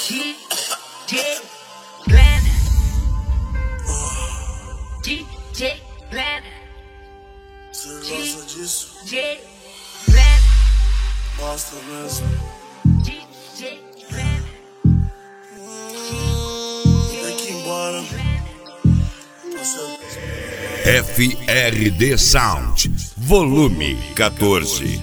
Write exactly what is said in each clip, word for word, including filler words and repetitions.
D J Planner. D J Planner. Você gosta disso? D J Planner. Gosta mesmo? D J Planner. Tem que ir embora. F R D Sound, volume quatorze.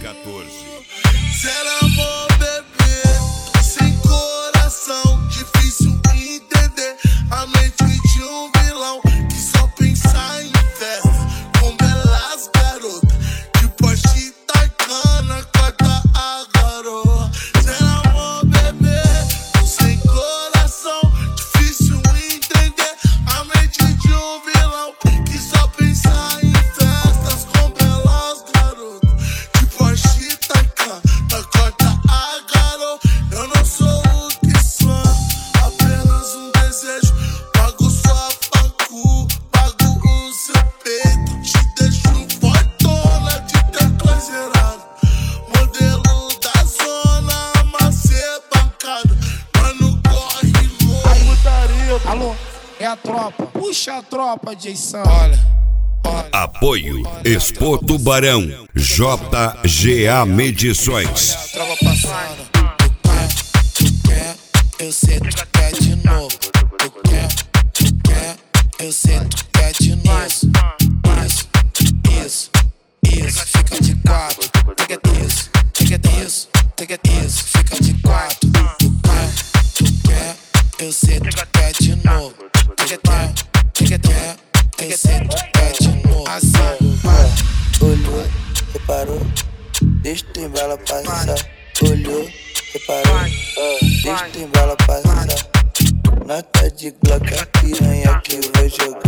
Será amor, bebê, sem coração, difícil entender a mente de um vilão que só pensa em festa, com belas garotas, de Porsche Taycan, corta a garoa. Será amor, bebê, sem coração, difícil entender a mente de um vilão que só pensa em festas, com belas garotas, de Porsche Taycan. Corta a garoa, eu não sou o que sou, apenas um desejo. Pago sua facu, pago o seu peito, te deixo fortuna de tecla zerado. Modelo da zona, amassei bancada, mano, corre louco. A putaria, alô, é a tropa, puxa a tropa, Jason. Olha, olha. Apoio Expo Tubarão, J G A Medições. Tropa passada, tu quer, tu quer, eu sei tu quer de novo. Tu quer, tu quer, eu sei tu quer de novo. Isso, isso, isso, fica de quatro. Take it isso, take it isso, take it isso, fica de quatro. Tu quer, tu quer, eu sei tu quer de novo. Tu quer, tu quer, eu sei tu quer de novo. Assim, olhou, reparou, deixa tem bala passar. Olhou, reparou, deixa tem bala passar. Nota de Glock, a piranha que vai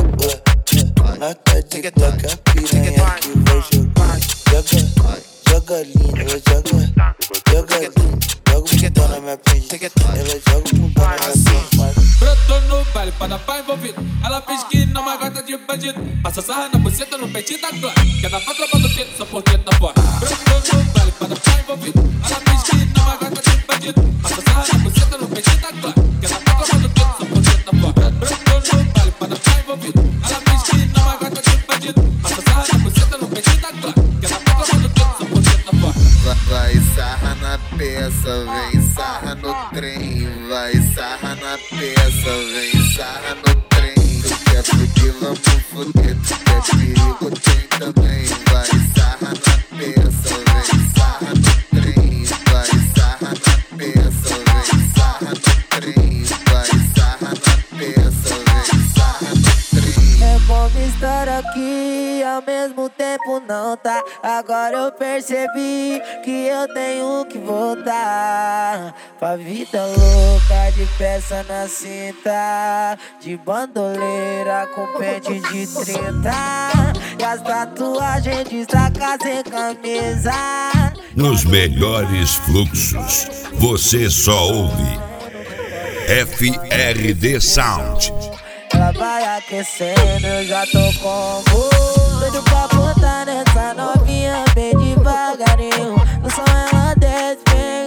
jogar. Nota de Glock, a piranha que vai jogar. Joga, joga linda, ela joga, joga linda. Joga o bundão na minha frente, ela joga o bundão na minha frente. Brotou no baile pra dar pá envolvido. Ela fez que não é gata de bandido. Passa sarra na buceta no peitinho da clã. Quer dar pra tropa do tiro, só porque tá fora. Brotou no baile pra dar pá envolvido. Ela fez que não é gata de bandido. Passa sarra na buceta no peitinho da clã. Quer dar pra tropa do tiro, só porque tá fora. Brotou no baile pra dar pá envolvido. Ela fez que não é gata de bandido. Passa sarra na buceta no peitinho da clã. Quer dar pra tropa do tiro, só porque tá fora. Vai sarra na peça, vem sarra no trem. Vai sarra na peça, vem sarra no trem. Tu quer porque vamos foder, tu quer perigo, tem também. Vai sarra na peça, vem sarra no trem. Vai sarra na peça, vem sarra no trem. Vai sarra na peça, vem sarra no trem. É bom estar aqui, ao mesmo tempo não tá. Agora eu percebi que eu tenho que voltar pra vida louca, de peça na cinta, de bandoleira com pente de trinta, e as tatuagens destaca sem camisa. Nos melhores fluxos, você só ouve F R D Sound. Ela vai aquecendo, eu já tô como doido pra botar nessa novinha bem devagarinho. No som ela desce bem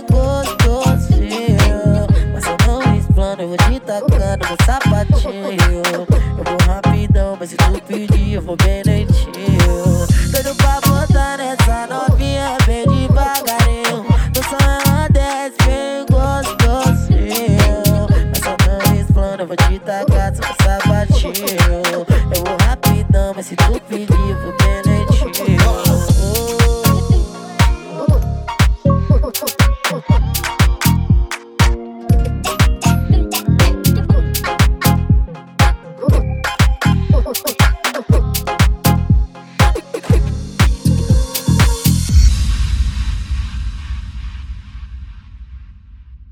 gostosinho, mas eu não explano, eu vou te tacando no sapatinho. Eu vou rapidão, mas se tu pedir eu vou bem lentinho. Doido pra botar nessa novinha bem devagarinho. No som ela desce bem gostosinho, mas eu não explano, eu vou te tacar no sapatinho. Eu vou rapidão, mas se tu pedir eu vou bem lentinho.